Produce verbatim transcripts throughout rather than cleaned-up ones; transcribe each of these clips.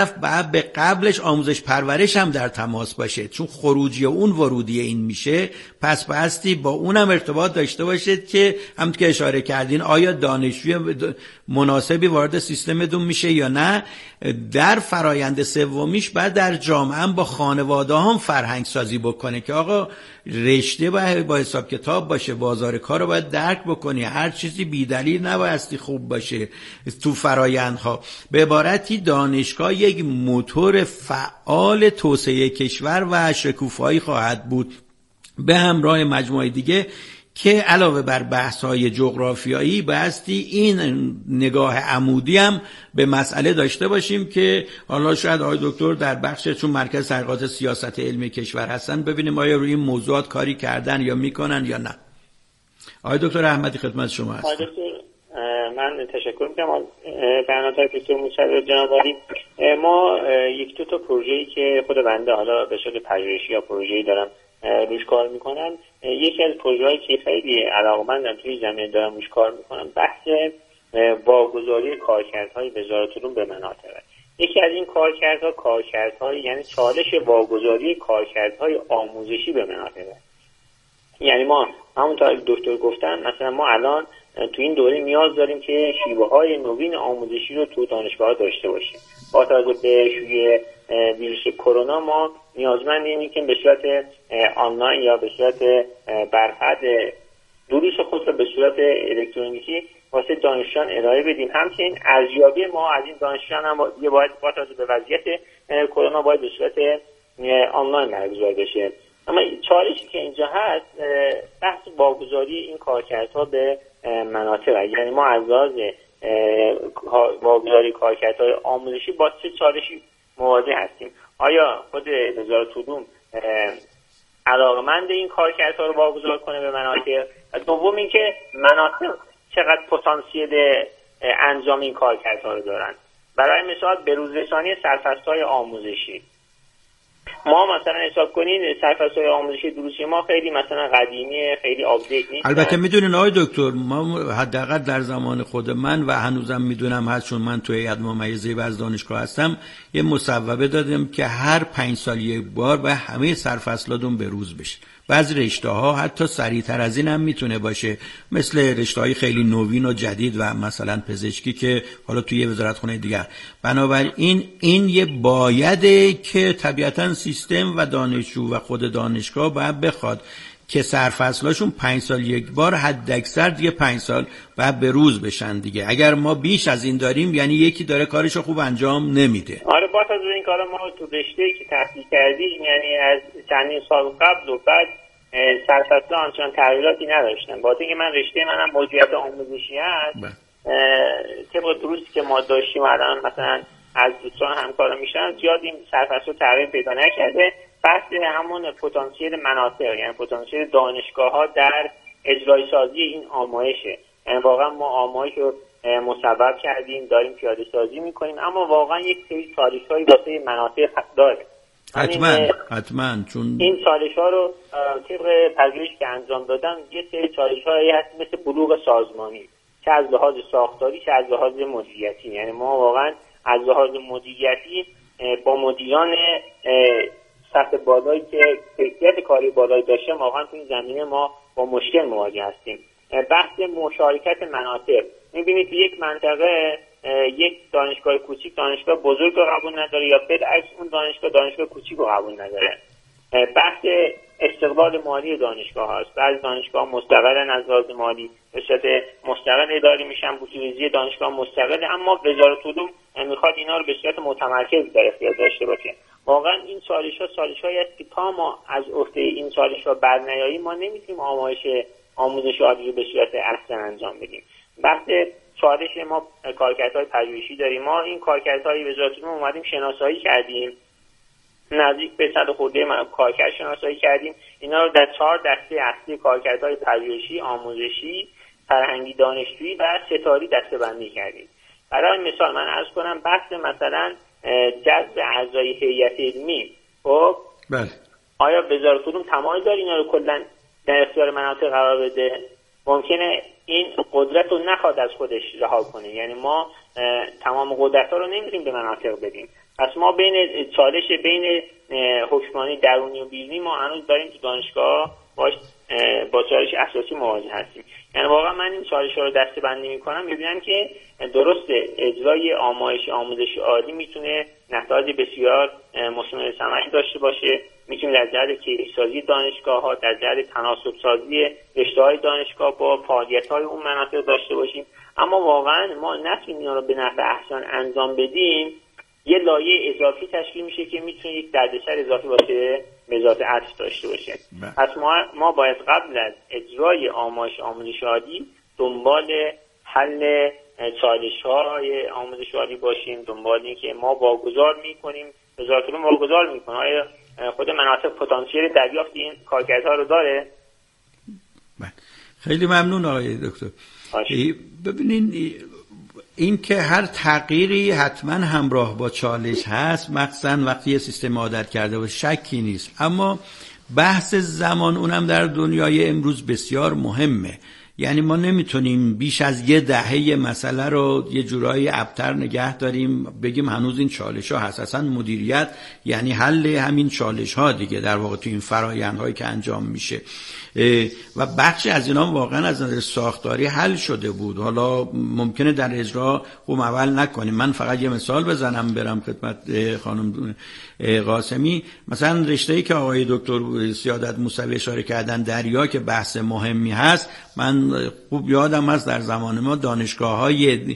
بعد به قبلش آموزش پرورش هم در تماس باشه، چون خروجی اون ورودی این میشه. پس باستی با اونم ارتباط داشته باشید که همونطور که اشاره کردین آیا دانشجوی مناسبی وارد سیستمتون میشه یا نه. در فرایند سومیش بعد در جامعه هم با خانواده هم فرهنگ سازی بکنه که آقا رشته باید با حساب کتاب باشه، بازار کار رو باید درک بکنی، هر چیزی بی‌دلیل نبایستی خوب باشه تو فرایندها. به عبارتی دانشگاه یک موتور فعال توسعه کشور و شکوفایی خواهد بود به همراه مجموعه دیگه که علاوه بر بحث‌های جغرافیایی بایستی این نگاه عمودی هم به مسئله داشته باشیم که حالا شاید آقای دکتر در بخش چون مرکز تحقیقات سیاست علمی کشور هستن ببینیم آیا روی این موضوعات کاری کردن یا میکنن یا نه. آقای دکتر احمدی خدمت شما هستم. آقای دکتر من تشکر میکنم از بیانات دکتر موسوی جناب عالی. ما یک دو تا پروژه‌ای که خود بنده حالا به شکل پژوهشی یا پروژه‌ای دارم روش کار میکنم، یکی از پروژه‌هایی که خیلی علاقه‌مندم توی زمینه دارم روش کار میکنم بحث واگذاری کارکردهای وزارت علوم به مناطق. یکی از این کارکردها کارکردهای یعنی چالش واگذاری کارکردهای آموزشی به مناطق. یعنی ما همونطور که دکتر گفتن مثلا ما الان تو این دوره نیاز داریم که شیوه‌های نوین آموزشی رو تو دانشگاه‌ها داشته باشیم. با توجه به شیوع ویروس کرونا ما نیازمند اینیم که به صورت آنلاین یا به صورت برحد دروس خود رو به صورت الکترونیکی واسه دانشجویان ارائه بدیم. همچنین ارزیابی ما از این دانشجویان هم باید با توجه به وضعیت کرونا باید به صورت آنلاین برگزار بشه. اما چالشی که اینجا هست بحث واگذاری این کارکردها به مناطق. یعنی ما از لحاظ واگذاری کارکردهای آموزشی با چه چالشی مواجه هستیم؟ آیا خود وزارت علوم علاقه‌مند این کارکردها رو واگذار کنه به مناطق؟ دوم اینکه مناطق چقدر پتانسیل انجام این کارکردها رو دارن؟ برای مثال بروزرسانی سرفصل‌های آموزشی ما مثلا حساب کنین سرفصل‌های آموزشی دروسی ما خیلی مثلا قدیمیه، خیلی آپدیت نیست. البته میدونین آقای دکتر ما حداقل در زمان خود من و هنوزم میدونم هست چون من توی هیئت ممیزه و از دانشگاه هستم یه مصوبه دادم که هر پنج سال یک بار به همه سرفصلاتون بروز بشه. بعضی رشته‌ها حتی سریعتر از این هم میتونه باشه، مثل رشته‌های خیلی نوین و جدید و مثلا پزشکی که حالا توی وزارتخونه دیگر. بنابراین این یه بایده که طبیعتاً سیستم و دانشجو و خود دانشگاه باید بخواد که سرفصلاشون پنج سال یک بار حداکثر دیگه پنج سال باید به روز بشن دیگه. اگر ما بیش از این داریم یعنی یکی داره کارشو خوب انجام نمیده. آره با توجه به این کارا ما تو رشته‌ای که تحصیل کردیم یعنی از چندین سال قبل و بعد سرفصل آنچنان تغییراتی نداشتن. با اینکه من رشته منم موضوعیت آموزشی هست طبق دروسی که ما داشتیم الان مثلا از دوستان همکارا میشن زیاد این سرفصل تغییر پیدا نکرده. بحث همون پتانسیل مناطق یعنی پتانسیل دانشگاه‌ها در اجرای سازی این آمایشه. یعنی واقعا ما آمایش رو مصوب کردیم داریم پیاده سازی میکنیم اما واقعا یک سری چالش‌های واسه مناطق داره. حتما حتما چون این چالش‌ها رو طبق پژوهشی که انجام دادن یه سری چالش‌هایی هست مثل بلوغ سازمانی چه از لحاظ ساختاری چه از لحاظ مدیریتی. یعنی ما واقعا از لحاظ مدیریتی با مدیران سطح بالایی که کیفیت کاری بالایی داشته واقعا تو این زمینه ما با مشکل مواجه هستیم. بحث مشارکت مناطق می‌بینید یک منطقه یک دانشگاه کوچیک دانشگاه بزرگ رو قبول نداره یا بالعکس اون دانشگاه دانشگاه کوچیک رو قبول نداره. بحث استقلال مالی دانشگاه هست. بعضی دانشگاه مستقلن از لحاظ مالی به صورت مستقل اداره میشن، بودجه دانشگاه مستقله اما وزارت علوم میخواد اینا رو به صورت متمرکز در اختیار داشته باشه. واقعا این چالش‌ها چالش‌هایی است که تا ما از عهده این چالش‌ها برنیاییم ما نمیتونیم آموزش آموزش عالی رو به صورت احسن انجام بدیم. بحث چالش ما کارکردهای پژوهشی داریم. ما این کارکردهای وزارت علوم اومدیم شناسایی کردیم، نزدیک به صد خورده کارکرد شناسایی کردیم. اینا رو در چهار دسته اصلی کارکردهای پژوهشی، آموزشی، فرهنگی دانشجویی و ستاری دسته‌بندی کردیم. برای مثال من عرض کنم بحث مثلا جذب اعضای هیئت علمی. خب بله آیا وزارت علوم تمایل داره اینا رو کلا در اختیار مناطق قرار بده؟ ممکنه این قدرت رو نخواد از خودش رها کنه. یعنی ما تمام قدرت ها رو نمیتونیم به مناطق بدیم. پس ما بین چالش بین حکمرانی درونی و بیرونی ما هنوز داریم تو دانشگاه باش با چالش اساسی مواجه هستیم. یعنی واقعا من این چالش ها رو دسته بندی میکنم میبینم که درسته اجرای آموزش آموزش عالی میتونه نتایج بسیار مثمر ثمری داشته باشه، میتونه در جهت کیفیت‌سازی دانشگاه‌ها، در جهت تناسب سازی رشته‌های دانشگاه با فعالیت‌های اون مناطق داشته باشیم، اما واقعا ما نتونیم اینا رو به نحو احسن انجام بدیم. یه لایه اضافی تشکیل میشه که میتونه یک دردسر اضافی باشه به ذات عطف داشته باشه. پس ما ما باید قبل از اجرای آموزش آموزش عالی دنبال حل چالش‌های آموزش عالی باشیم، دنبال این که ما واگذار میکنیم، وزارت علوم واگذار میکنه آیا خود مناطق پتانسیل دریافت این کارکردها رو داره؟ خیلی ممنون آقای دکتر. ببینین این که هر تغییری حتما همراه با چالش هست، مخصوصا وقتی یه سیستم عادت کرده باشه، شکی نیست، اما بحث زمان اونم در دنیای امروز بسیار مهمه. یعنی ما نمیتونیم بیش از یه دهه مسئله رو یه جورایی ابتر نگه داریم بگیم هنوز این چالش ها هست. اصلا مدیریت یعنی حل همین چالش ها دیگه در واقع تو این فرآیندهایی که انجام میشه و بخشی از اینا واقعا از نظر ساختاری حل شده بود. حالا ممکنه در اجرا خوب عمل نکنیم. من فقط یه مثال بزنم برم خدمت خانم قاسمی. مثلا رشته‌ای که آقای دکتر سیادت موسوی اشاره کردن دریا که بحث مهمی هست، من خوب یادم هست در زمان ما دانشگاه‌های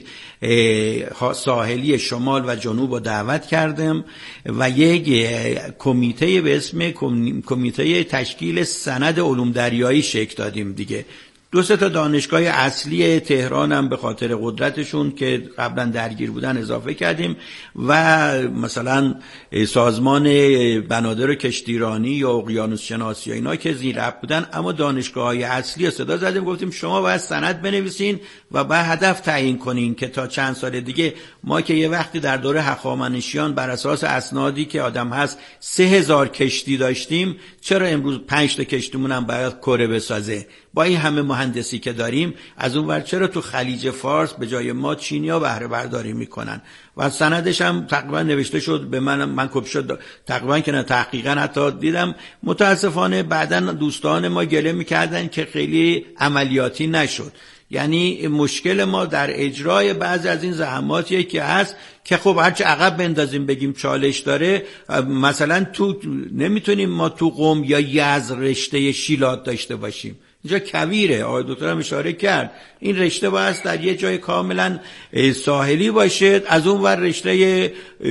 ساحلی شمال و جنوب رو دعوت کردم و یک کمیته به اسم کمیته تشکیل سند علوم دریایی شکل دادیم دیگه. دو سه تا دانشگاه اصلی تهران هم به خاطر قدرتشون که قبلا درگیر بودن اضافه کردیم و مثلا سازمان بنادر کشتیرانی یا اقیانوس شناسی اینا که زیر اپ بودن، اما دانشگاه‌های اصلی صدا زدیم گفتیم شما باید سند بنویسین و بعد هدف تعیین کنین که تا چند سال دیگه ما که یه وقتی در دوره هخامنشیان بر اساس اسنادی که آدم هست سه هزار کشتی داشتیم، چرا امروز پنج تا کشتیمون هم باید کره بسازه؟ با این همه مهندسی که داریم از اون ور چرا تو خلیج فارس به جای ما چینی‌ها بهره برداری میکنن؟ و سندش هم تقریبا نوشته شد به من من کپی شد تقریبا که نه تحقیقا حتی دیدم. متاسفانه بعداً دوستان ما گله میکردن که خیلی عملیاتی نشد. یعنی مشکل ما در اجرای بعضی از این زحماتیه که هست که خب هرچی عقب بندازیم بگیم چالش داره. مثلا تو نمیتونیم ما تو قم یا یزد رشته شیلات داشته باشیم، اینجا کویره. آقای دکتر هم اشاره کرد این رشته باید در یه جای کاملا ساحلی باشه، از اون ور رشته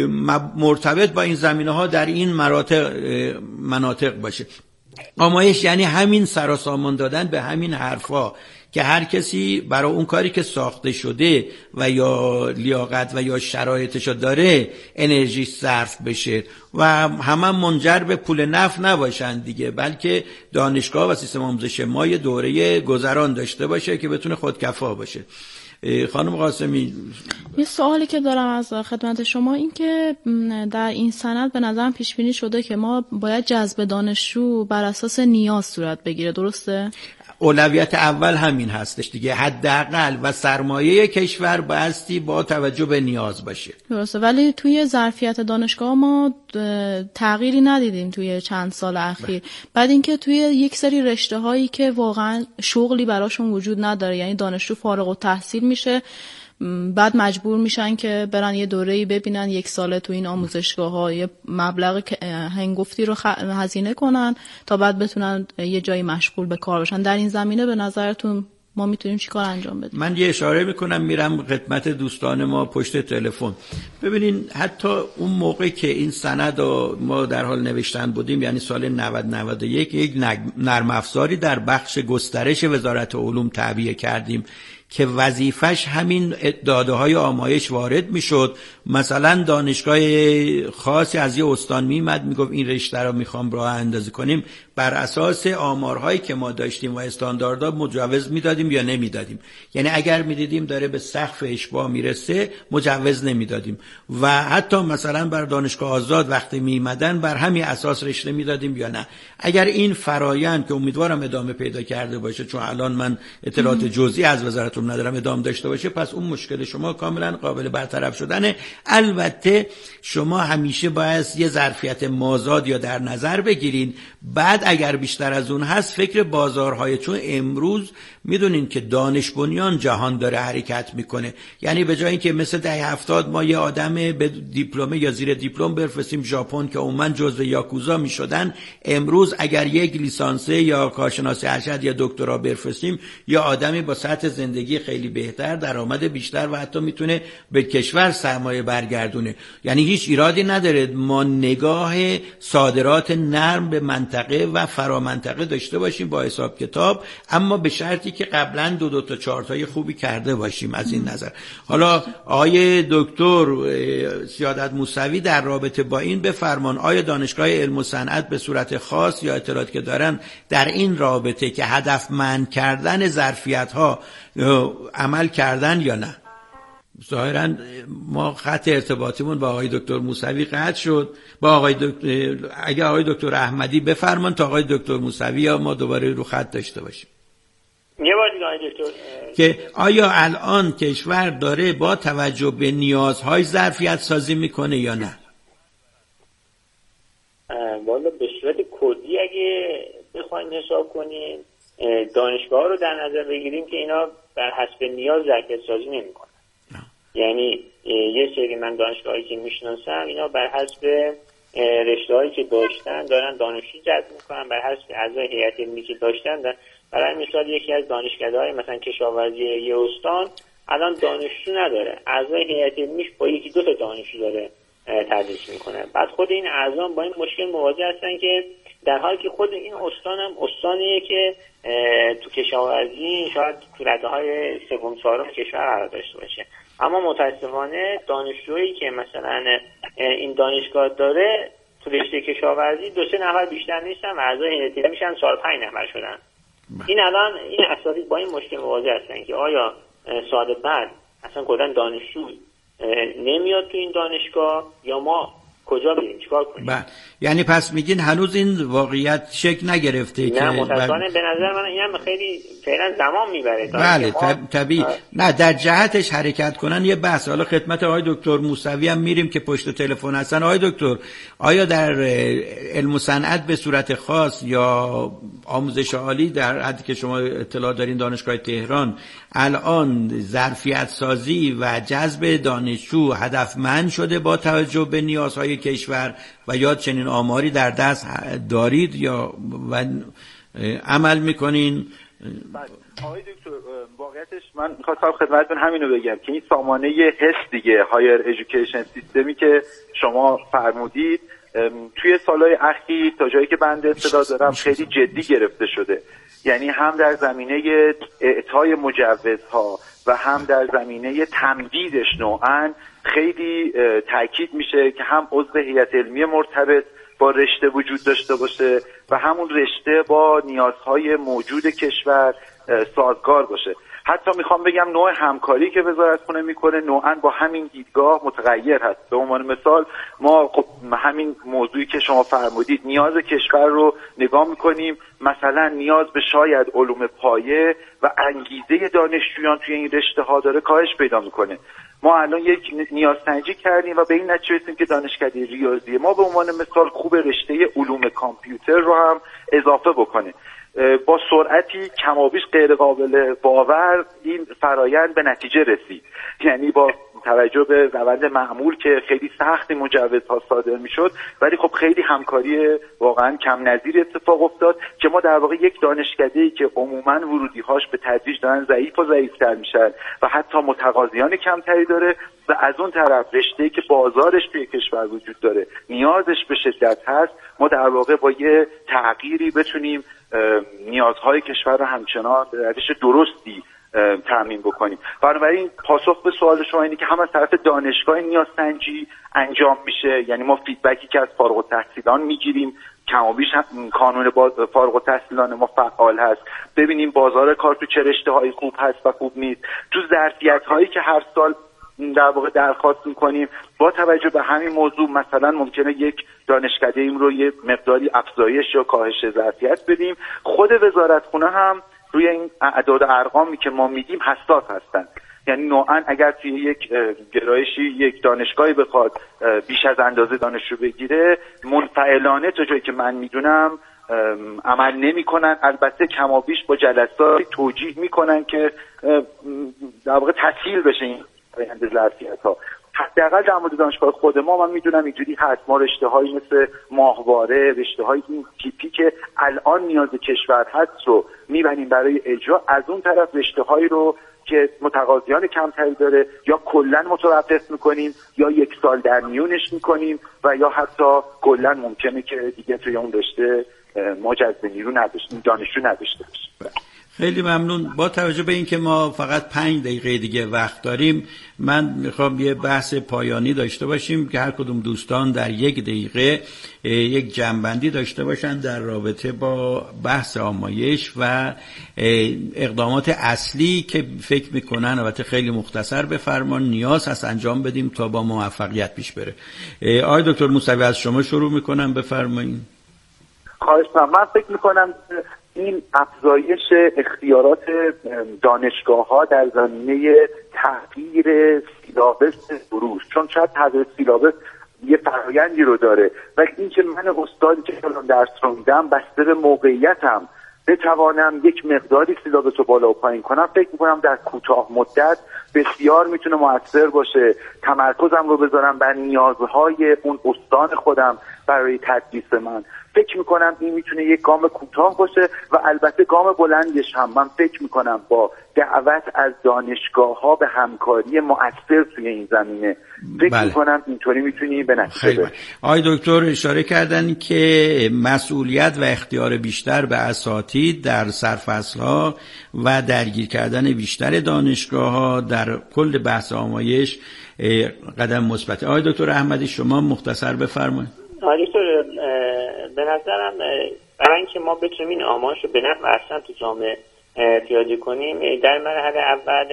مرتبط با این زمینه ها در این مناطق مناطق باشه. آمایش یعنی همین سراسامان دادن به همین حرفا که هر کسی برای اون کاری که ساخته شده و یا لیاقت و یا شرایطشو داره انرژی صرف بشه و همه منجر به پول نفت نباشن دیگه، بلکه دانشگاه و سیستم آموزش ما یه دوره گذران داشته باشه که بتونه خودکفا باشه. خانم قاسمی، یه سوالی که دارم از خدمت شما این که در این سند به نظرم پیش بینی شده که ما باید جذب دانشجو بر اساس نیاز صورت بگیره، درسته؟ اولویت اول همین هستش دیگه، حداقل و سرمایه کشور بایستی با توجه به نیاز باشه. درسته، ولی توی ظرفیت دانشگاه ما تغییری ندیدیم توی چند سال اخیر. بعد اینکه توی یک سری رشته هایی که واقعا شغلی براشون وجود نداره، یعنی دانشجو فارغ التحصیل میشه بعد مجبور میشن که برن یه دوره‌ای ببینن یک ساله تو این آموزشگاه‌ها یه مبلغ هنگفتی رو هزینه کنن تا بعد بتونن یه جایی مشغول به کار بشن. در این زمینه به نظرتون ما میتونیم چی کار انجام بدیم؟ من یه اشاره میکنم میرم خدمت دوستان ما پشت تلفن. ببینین حتی اون موقع که این سند رو ما در حال نوشتن بودیم، یعنی سال نود نود و یک، یک نرم افزاری در بخش گسترش وزارت علوم تعبیه کردیم که وظیفش همین داده های آمایش وارد میشد. مثلا دانشگاه خاصی از یه استان میمد میگفت این رشته رو میخوام راه اندازی کنیم، بر اساس آمارهایی که ما داشتیم و استانداردها مجوز میدادیم یا نمیدادیم. یعنی اگر میدیدیم داره به سقف اشباع میرسه مجوز نمیدادیم و حتی مثلا بر دانشگاه آزاد وقتی میمدن بر همین اساس رشته میدادیم یا نه. اگر این فرایند که امیدوارم ادامه پیدا کرده باشه، چون الان من اطلاعات جزئی از وزارت علوم ندارم، ادامه داشته باشه، پس اون مشکل شما کاملا قابل برطرف شدنه. البته شما همیشه باید یه ظرفیت مازاد یا در نظر بگیرین. بعد اگر بیشتر از اون هست فکر بازارهای، چون امروز میدونین که دانش بنیان جهان داره حرکت میکنه. یعنی به جای اینکه مثل دهه هفتاد ما یه آدم به دیپلم یا زیر دیپلم بفرستیم ژاپن که عموما جزو یاکوزا میشدن، امروز اگر یک لیسانسه یا کارشناسی ارشد یا دکترا بفرستیم، یا آدمی با سطح زندگی خیلی بهتر، درآمد بیشتر و حتی میتونه به کشور سرمایه برگردونه. یعنی هیچ ایرادی نداره ما نگاه صادرات نرم به منطقه و فرامنطقه داشته باشیم با حساب کتاب، اما به شرطی که قبلا دو دو تا چارتای خوبی کرده باشیم. از این نظر حالا آقای دکتر سیادت موسوی در رابطه با این بفرمان، آیا دانشگاه علم و صنعت به صورت خاص یا اطلاعاتی که دارن در این رابطه که هدفمند کردن ظرفیت ها عمل کردن یا نه؟ ظاهرا ما خط ارتباطیمون با آقای دکتر موسوی قطع شد. با آقای دکتر، اگه آقای دکتر احمدی بفرمان تا آقای دکتر موسوی یا ما دوباره رو خط داشته باشیم. یه بار دیگه آقای دکتر که آیا الان کشور داره با توجه به نیازهای ظرفیت سازی میکنه یا نه؟ والا به صورت کلی اگه بخوایم حساب کنیم، دانشگاه رو در نظر بگیریم که اینا بر حسب نیاز ظرفیت سازی نمیکنن. یعنی یه سری من دانشگاهایی که میشناسم اینا بر حسب رشته‌هایی که داشتن دارن دانشجو جذب میکنن، بر حسب اعضای هیئت علمی که داشتن دارن. برای مثال یکی از دانشکده‌های مثلا کشاورزی یه استان الان دانشجو نداره، اعضای هیئت علمیش با یکی دو تا دانشجو داره تدریس میکنه. بعد خود این اعضا با این مشکل مواجه هستن که در حالی که خود این استان هم استانیه که تو کشاورزی شاید تو رده‌های سوم چهارم کشور قرار داشته باشه، اما متاسفانه دانشجویی که مثلا این دانشگاه داره تو رشته کشاورزی دو سه نفر بیشتر نیستن و اعضای هیئت علمی میشن چهار پنج نفر شدن. این الان این اساتید با این مشکل مواجه هستن که آیا سال بعد اصلا کلا دانشجو نمیاد تو این دانشگاه یا ما کجا بریم چیکار کنیم؟ بله، یعنی پس میگین هنوز این واقعیت شکل نگرفته؟ نه که متاسفانه به نظر من اینم خیلی فعلا زمان میبره. بله طبیعی. نه در جهتش حرکت کنن یه بحث. حالا خدمت آقای دکتر موسوی هم میریم که پشت تلفن هستن. آقای دکتر، آیا در علم و صنعت به صورت خاص یا آموزش عالی در حدی که شما اطلاع دارین دانشگاه تهران الان ظرفیت سازی و جذب دانشجو هدفمند شده با توجه به نیازهای کشور و یا چنین آماری در دست دارید یا و عمل میکنین؟ آقای دکتر واقعیتش من میخواستم خدمتتون همینو بگم که این سامانه هست دیگه هایر ایژوکیشن سیستمی که شما فرمودید توی سالهای اخیر تا جایی که بنده اطلاع دارم خیلی جدی گرفته شده. یعنی هم در زمینه اعطای مجوزها و هم در زمینه تمدیدش نوعاً خیلی تاکید میشه که هم عضو هیئت علمی مرتبط با رشته وجود داشته باشه و همون رشته با نیازهای موجود کشور سازگار باشه. حتی میخوام بگم نوع همکاری که وزارتخونه میکنه نوعاً با همین دیدگاه متغیر هست. به عنوان مثال ما خب همین موضوعی که شما فرمودید نیاز کشور رو نگاه میکنیم، مثلا نیاز به شاید علوم پایه و انگیزه دانشجویان توی این رشته ها داره کاهش پیدا میکنه. ما الان یک نیازسنجی کردیم و به این نتیجه رسیدیم که دانشکده ریاضی ما به عنوان مثال خوب رشته علوم کامپیوتر رو هم اضافه بکنه. با سرعتی کمابیش غیر قابل باور این فرایند به نتیجه رسید. یعنی با توجه به روند معمول که خیلی سخت مجوزها صادر میشد، ولی خب خیلی همکاری واقعا کم نظیر اتفاق افتاد که ما در واقع یک دانشکده‌ای که عموما ورودی‌هاش به تدریج دارن ضعیف و ضعیف‌تر میشن و حتی متقاضیان کمتری داره و از اون طرف رشته‌ای که بازارش توی کشور وجود داره نیازش به شدت هست، ما در واقع با یه تغییری بتونیم نیازهای کشور رو همچنان به روش درستی تامین بکنیم. بنابراین پاسخ به سوال شما اینه که هم از طرف دانشگاه نیازسنجی انجام میشه، یعنی ما فیدبکی که از فارغ التحصیلان میگیریم، کمابیش کانون فارغ التحصیلان ما فعال هست، ببینیم بازار کار تو چه رشته‌های خوب هست و خوب نیست، تو ظرفیت‌هایی که هر سال در واقع درخواست میکنیم با توجه به همین موضوع مثلا ممکنه یک دانشکده ایم رو یه مقداری افزایش یا کاهش ظرفیت بدیم. خود وزارتخونه هم روی این اعداد و ارقامی که ما میدیم حساس هستن. یعنی نوعا اگر توی یک گرایشی یک دانشگاهی بخواد بیش از اندازه دانشجو بگیره، منفعلانه تا جایی که من میدونم عمل نمی‌کنن. البته کمابیش با جلسات توجیه میکنن که در واقع تسهیل بشه این فرآیند ظرفیت‌ها. حداقل در مورد دانشگاه خود ما من میدونم اینجوری هست. ما رشته‌هایی مثل ماهواره، رشته‌های این تیپی که الان نیاز کشور هست رو میبریم برای اجرا. از اون طرف رشته‌هایی رو که متقاضیان کمتری داره یا کلا متوقف میکنیم یا یک سال در میونش میکنیم و یا حتی کلا ممکنه که دیگه توی اون رشته ما جذب نیرو نداشتیم، دانشجو نداشته باشیم. خیلی ممنون. با توجه به اینکه ما فقط پنج دقیقه دیگه وقت داریم، من میخوام یه بحث پایانی داشته باشیم که هر کدوم دوستان در یک دقیقه یک جنبندی داشته باشن در رابطه با بحث آمایش و اقدامات اصلی که فکر میکنن. البته خیلی مختصر بفرمان، نیاز هست انجام بدیم تا با موفقیت پیش بره. آقای دکتر موسوی از شما شروع میکنم، بفرمایید. خواهش می‌کنم. من فکر میکنم این افزایش اختیارات دانشگاه‌ها در زمینه تغییر سیلابس دروس، چون شاید تغییر سیلابس یه فرآیندی رو داره، ولی اینکه من استادی که الان درس رو میدم بسته به موقعیتم بتوانم یک مقداری سیلابس رو بالا و پایین کنم، فکر میکنم در کوتاه مدت بسیار میتونه موثر باشه. تمرکزم رو بذارم بر نیازهای اون استان خودم برای تدریس من. فکر میکنم این میتونه یک گام کوتاه باشه و البته گام بلندش هم من فکر میکنم با دعوت از دانشگاه ها به همکاری مؤثر توی این زمینه فکر بله. میکنم اینطوری میتونیم به نتیجه برسیم. آقای دکتر اشاره کردن که مسئولیت و اختیار بیشتر به اساتید در سرفصل ها و درگیر کردن بیشتر دانشگاه ها در کل بحث آمایش قدم مثبت. آقای دکتر احمدی شما مختصر بفرمایید. آقای دکتر به نظرم برای اینکه ما بتونیم این آمایش رو به نفع اصلا تو جامعه پیاده کنیم، در مرحله اول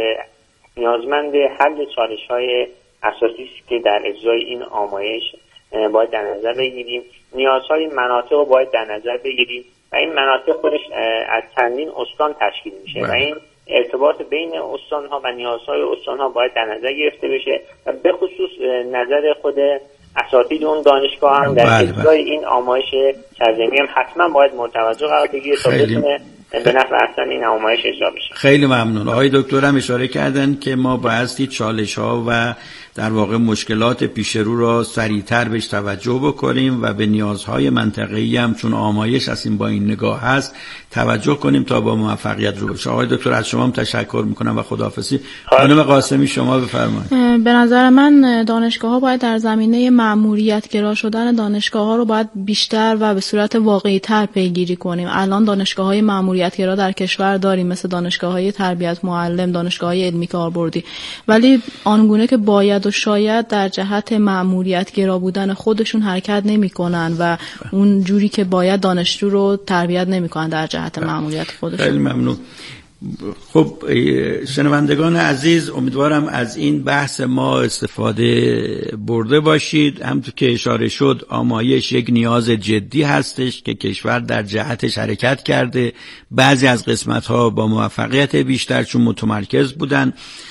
نیازمند حل چالش‌های اساسی که در اجرای این آمایش باید در نظر بگیریم. نیازهای مناطق رو باید در نظر بگیریم و این مناطق خودش از چندین استان تشکیل میشه و این ارتباط بین استان‌ها و نیازهای استان‌ها باید در نظر گرفته بشه و به خصوص نظر خود اساتید اون دانشگاه هم در اجرای این آمایش سرزمینی هم حتما باید متوجه قرار بگیره تا بتونه به نفع اصلا این آمایش اجرا بشه. خیلی ممنون. آقای دکتر هم اشاره کردن که ما بایستی چالش‌ها و در واقع مشکلات پیش رو را سریعتر بهش توجه بکنیم و به نیازهای منطقه‌ای هم چون آمایش هستیم با این نگاه هست توجه کنیم تا با موفقیت رو بشه. آقای دکتر از شما هم تشکر میکنم و خداحافظی. خانم قاسمی شما بفرمایید. به نظر من دانشگاه‌ها باید در زمینه مأموریت گرا شدن دانشگاه‌ها رو باید بیشتر و به صورت واقعی‌تر پیگیری کنیم. الان دانشگاه‌های مأموریت گرا در کشور داریم مثل دانشگاه‌های تربیت معلم، دانشگاه‌های علمی کاربردی، ولی آنگونه که باید و شاید در جهت مأموریت گرا بودن خودشون حرکت نمی‌کنن و اون جوری که باید دانشجو رو تربیت نمی‌کنن در جهت مأموریت خودشون. خیلی ممنون. خب شنوندگان عزیز، امیدوارم از این بحث ما استفاده برده باشید. همونطور که اشاره شد آمایش یک نیاز جدی هستش که کشور در جهتش حرکت کرده. بعضی از قسمت‌ها با موفقیت بیشتر چون متمرکز بودن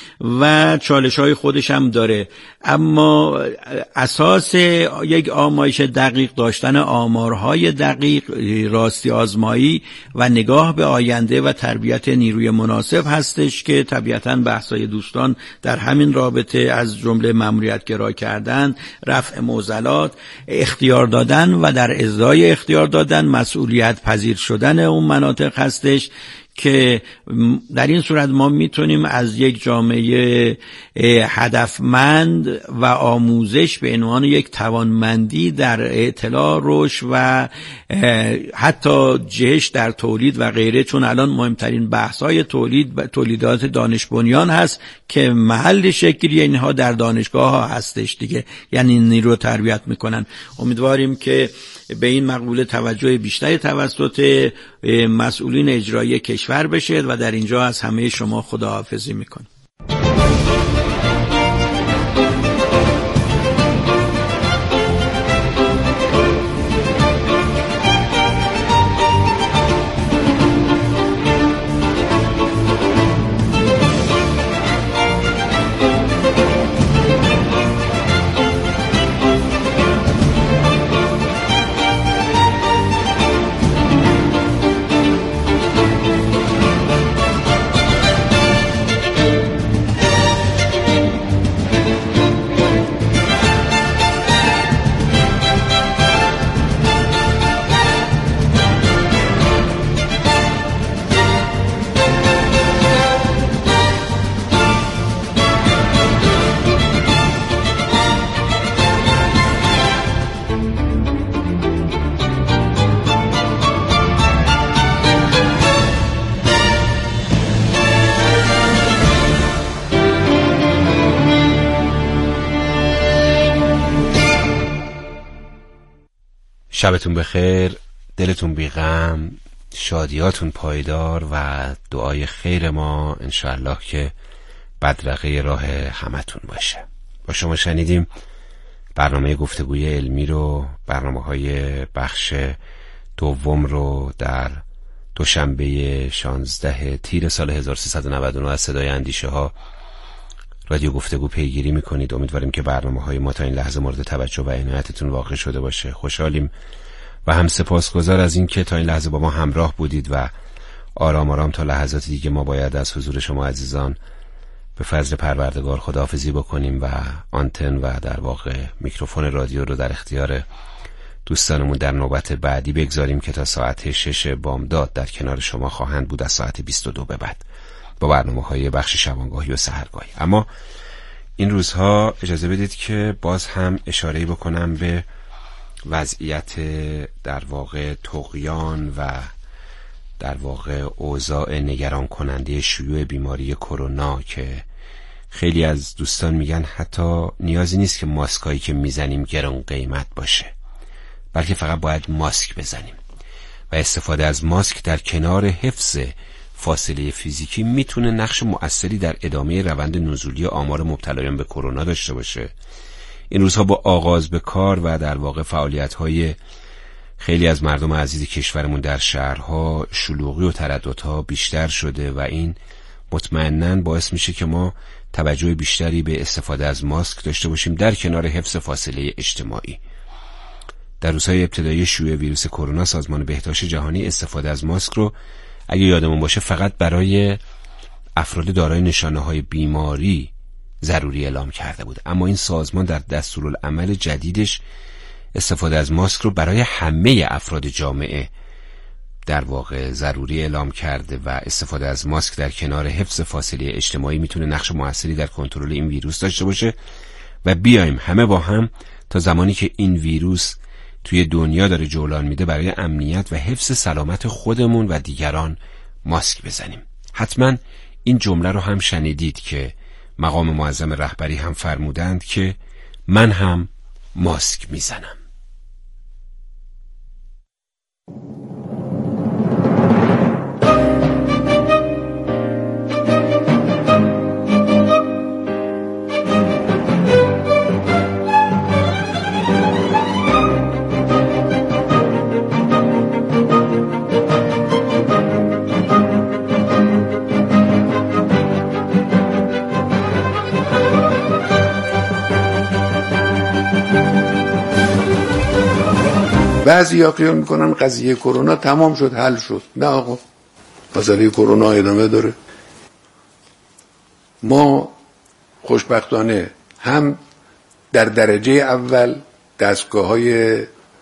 و چالش های خودش هم داره، اما اساس یک آمایش دقیق داشتن آمارهای دقیق، راستی آزمایی و نگاه به آینده و تربیت نیروی مناسب هستش که طبیعتاً بحثای دوستان در همین رابطه از جمله مأموریت گرا کردن، رفع معضلات، اختیار دادن و در ازای اختیار دادن مسئولیت پذیر شدن اون مناطق هستش که در این صورت ما میتونیم از یک جامعه هدفمند و آموزش به عنوان یک توانمندی در اطلاع، رشد و حتی جهش در تولید و غیره، چون الان مهمترین بحث‌های تولید تولیدات دانش بنیان هست که محل شکلی اینها در دانشگاه ها هستش دیگه، یعنی نیرو تربیت میکنن. امیدواریم که به این مقوله توجه بیشتری توسط مسئولین اجرایی کشور بشه و در اینجا از همه شما خداحافظی میکنم. شبتون بخیر، دلتون بی غم، شادیاتون پایدار و دعای خیر ما انشاءالله که بدرقه راه همتون باشه. با شما شنیدیم برنامه گفتگوی علمی رو، برنامه های بخش دوم رو در دوشنبه شانزده تیر سال هزار و سیصد و نود و نه از صدای اندیشه ها رادیو گفتگو پیگیری میکنید. امیدواریم که برنامه های ما تا این لحظه مورد توجه و عنایتتون واقع شده باشه. خوشحالیم و هم سپاسگزار از این که تا این لحظه با ما همراه بودید و آرام آرام تا لحظات دیگه ما باید از حضور شما عزیزان به فضل پروردگار خداحافظی بکنیم و آنتن و در واقع میکروفون رادیو رو در اختیار دوستانمون در نوبت بعدی بگذاریم که تا ساعت شش بامداد در کنار شما خواهند بود، از ساعت بیست و دو به بعد با برنامه‌های بخش شبانگاهی و سحرگاهی. اما این روزها اجازه بدید که باز هم اشاره‌ای بکنم به وضعیت در واقع طغیان و در واقع اوضاع نگران کننده شیوع بیماری کرونا که خیلی از دوستان میگن حتی نیازی نیست که ماسکایی که میزنیم گران قیمت باشه، بلکه فقط باید ماسک بزنیم و استفاده از ماسک در کنار حفظ فاصله فیزیکی میتونه نقش مؤثری در ادامه روند نزولی آمار مبتلایان به کرونا داشته باشه. این روزها با آغاز به کار و در واقع فعالیت‌های خیلی از مردم عزیز کشورمون در شهرها شلوغی و ترددها بیشتر شده و این مطمئناً باعث میشه که ما توجه بیشتری به استفاده از ماسک داشته باشیم در کنار حفظ فاصله اجتماعی. در روزهای ابتدایی شیوع ویروس کرونا سازمان بهداشت جهانی استفاده از ماسک رو اگه یادمون باشه فقط برای افراد دارای نشانه‌های بیماری ضروری اعلام کرده بود، اما این سازمان در دستورالعمل جدیدش استفاده از ماسک رو برای همه افراد جامعه در واقع ضروری اعلام کرده و استفاده از ماسک در کنار حفظ فاصله اجتماعی میتونه نقش موثری در کنترل این ویروس داشته باشه و بیایم همه با هم تا زمانی که این ویروس توی دنیا داره جولان میده برای امنیت و حفظ سلامت خودمون و دیگران ماسک بزنیم. حتما این جمله رو هم شنیدید که مقام معظم رهبری هم فرمودند که من هم ماسک میزنم. بعضی ها خیال میکنن قضیه کرونا تمام شد، حل شد. نه آقا، مسئله کرونا ادامه داره. ما خوشبختانه هم در درجه اول دستگاه های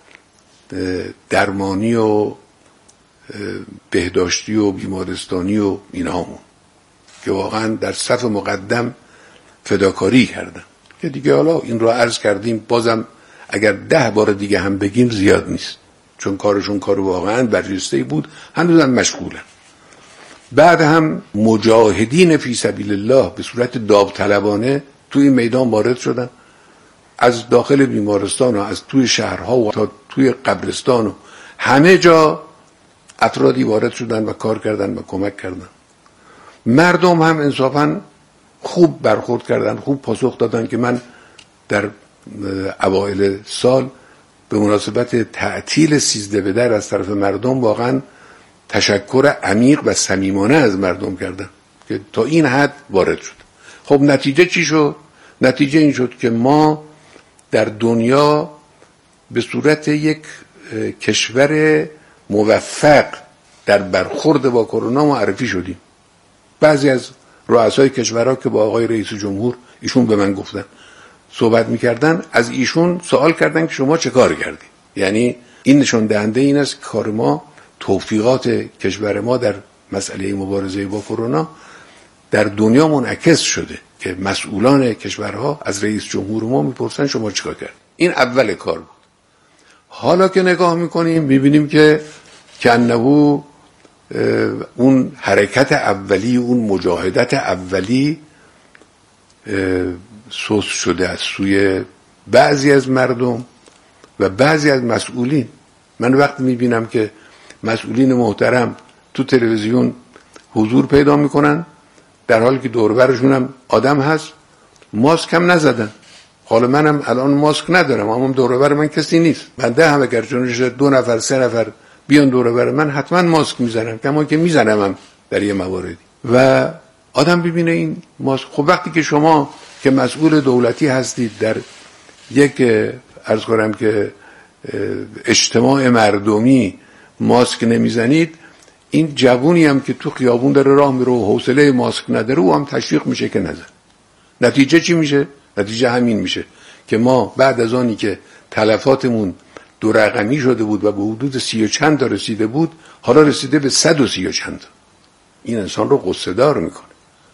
درمانی و بهداشتی و بیمارستانی و اینهامون که واقعا در صف مقدم فداکاری کردن که دیگه حالا این رو عرض کردیم، بازم اگر ده بار دیگه هم بگیم زیاد نیست، چون کارشون کار واقعا برجسته‌ای بود، هنوزم مشغولن. بعد هم مجاهدین فی سبیل الله به صورت داوطلبانه توی این میدان وارد شدن، از داخل بیمارستان و از توی شهرها و تا توی قبرستان و همه جا افرادی وارد شدن و کار کردن و کمک کردن. مردم هم انصافا خوب برخورد کردن، خوب پاسخ دادن که من در اوایل سال به مناسبت تعطیل سیزده بدر از طرف مردم واقعا تشکر عمیق و صمیمانه از مردم کردن که تا این حد وارد شد. خب نتیجه چی شد؟ نتیجه این شد که ما در دنیا به صورت یک کشور موفق در برخورد با کرونا معرفی شدیم. بعضی از رؤسای کشورها که با آقای رئیس جمهور ایشون به من گفتن صحبت میکردن، از ایشون سوال کردن که شما چه کار کردید. یعنی این نشون دهنده این است که کار ما، توفیقات کشور ما در مسئله مبارزه با کرونا در دنیا منعکس شده که مسئولان کشورها از رئیس جمهور ما میپرسن شما چه کار کردید. این اول کار بود. حالا که نگاه میکنیم میبینیم که کنه اون حرکت اولی، اون مجاهدت اولی سوس شده از سوی بعضی از مردم و بعضی از مسئولین. من وقتی میبینم که مسئولین محترم تو تلویزیون حضور پیدا میکنن در حالی که دور و برشون هم آدم هست، ماسک هم نزدن. حالا منم الان ماسک ندارم اما دور و بر من کسی نیست. بنده هم اگر چونش دو نفر سه نفر بیان دور و بر من حتما ماسک میزنم، کما که میزنم هم در یه مواردی. و آدم ببینه این ماسک، خب وقتی که شما که مسئول دولتی هستید در یک عرض کنم که اجتماع مردمی ماسک نمیزنید، این جوونی هم که تو خیابون داره راه میره و حوصله ماسک نداره او هم تشویق میشه که نزن. نتیجه چی میشه؟ نتیجه همین میشه که ما بعد از آنی که تلفاتمون دو رقمی شده بود و به حدود سی و چند تا رسیده بود، حالا رسیده به صد و سی و چند تا. این انسان رو غصه دار میکنه.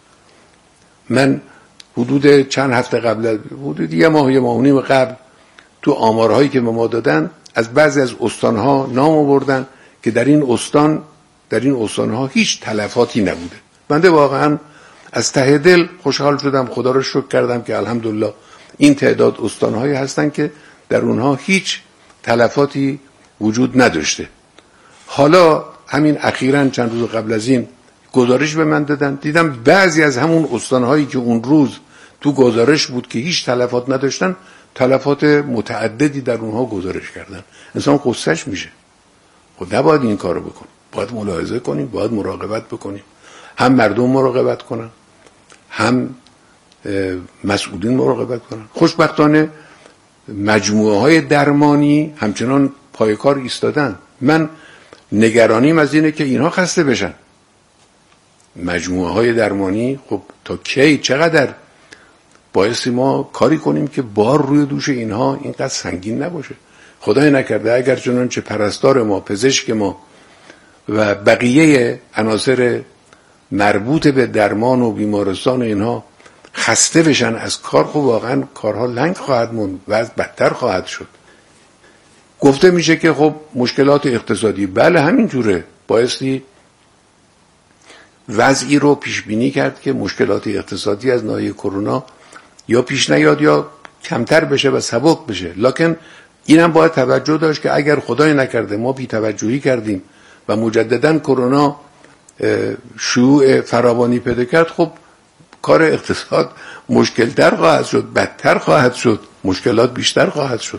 من حدود چند هفته قبل، حدود یه ماه یه ماه و نیم قبل، تو آمارهایی که به ما دادن از بعضی از استانها نام آوردن که در این استان در این استانها هیچ تلفاتی نبوده. بنده واقعا از ته دل خوشحال شدم، خدا رو شکر کردم که الحمدلله این تعداد استانهایی هستن که در اونها هیچ تلفاتی وجود نداشته. حالا همین اخیراً چند روز قبل از این گزارش به من دادن، دیدم بعضی از همون استانهایی که اون روز تو گزارش بود که هیچ تلفات نداشتن، تلفات متعددی در اونها گزارش کردن. انسان قصهش میشه. خب نباید این کارو بکنیم، باید ملاحظه کنیم، باید مراقبت بکنیم. هم مردم مراقبت کنن، هم مسئولین مراقبت کنن. خوشبختانه مجموعه های درمانی همچنان پای کار ایستادن. من نگرانیم از اینه که اینها خسته بشن. مجموعه های درمانی خب تا کی، چقدر بایستی ما کاری کنیم که بار روی دوش اینها اینقدر سنگین نباشه. خدای نکرده اگر چنانچه پرستار ما، پزشک ما و بقیه عناصر مربوط به درمان و بیمارستان اینها خسته بشن از کار، خب واقعا کارها لنگ خواهد موند و از بدتر خواهد شد. گفته میشه که خب مشکلات اقتصادی، بله همینجوره، بایستی وضعی رو پیش بینی کرد که مشکلات اقتصادی از ناحیه کرونا یا پیش نیاد یا کمتر بشه و سبک بشه. لکن اینم باید توجه داشت که اگر خدای نکرده ما بی توجهی کردیم و مجددا کرونا شیوع فراوانی پیدا کرد، خب کار اقتصاد مشکلتر خواهد شد، بدتر خواهد شد، مشکلات بیشتر خواهد شد.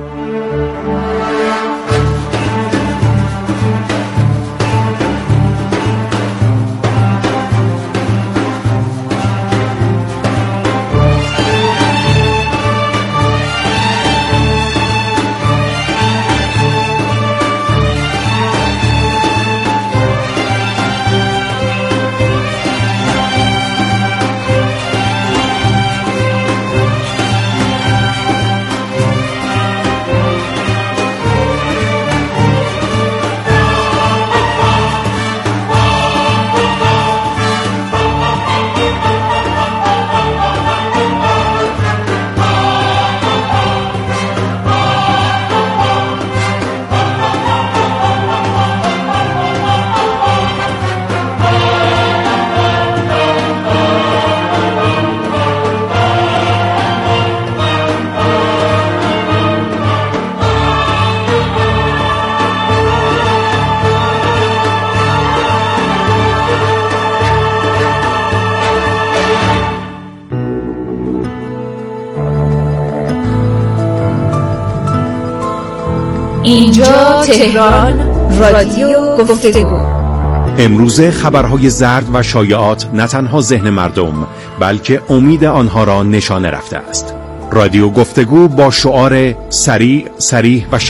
اینجا تهران، رادیو گفتگو. امروزه خبرهای زرد و شایعات نه تنها ذهن مردم بلکه امید آنها را نشانه رفته است. رادیو گفتگو با شعار سریع، صریح و